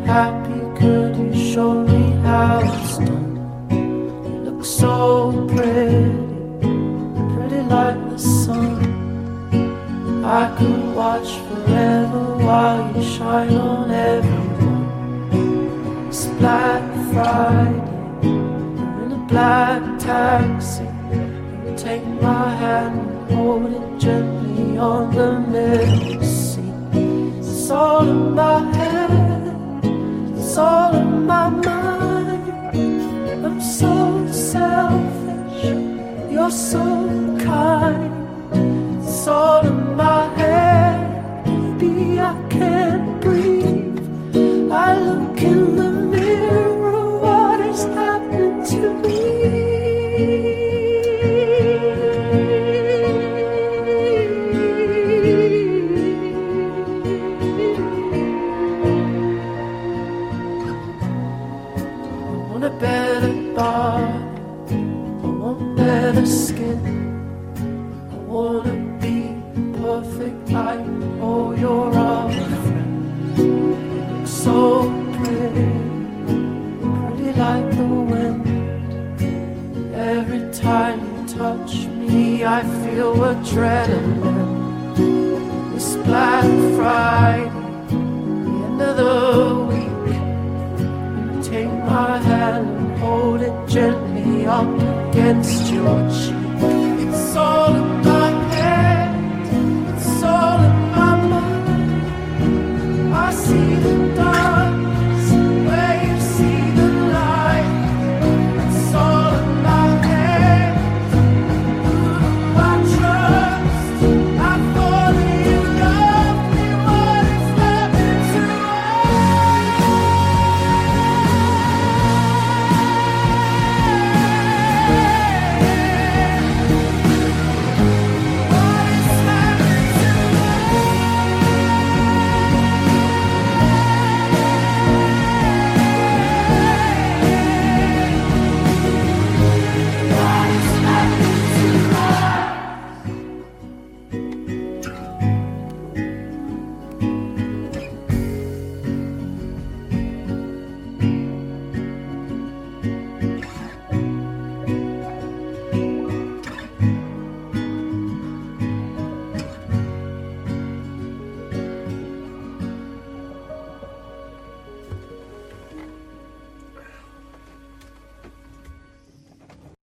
happy, could you show me how it's done? You look so pretty, pretty like the sun. I could watch forever while you shine on everyone. It's Black Friday, you're in a black taxi. You take my hand and hold it gently on the middle seat. It's all in my head, it's all in my mind. I'm so selfish, you're so kind. It's all in my head, baby, I can't breathe. I look in the mirror, what is happening to me? I want a better body, I want better skin. I wanna be perfect like all your other friends. You look so pretty, pretty like the wind. Every time you touch me, I feel adrenaline. It's Black Friday, the end of the week. You take my hand and hold it gently up against your cheek.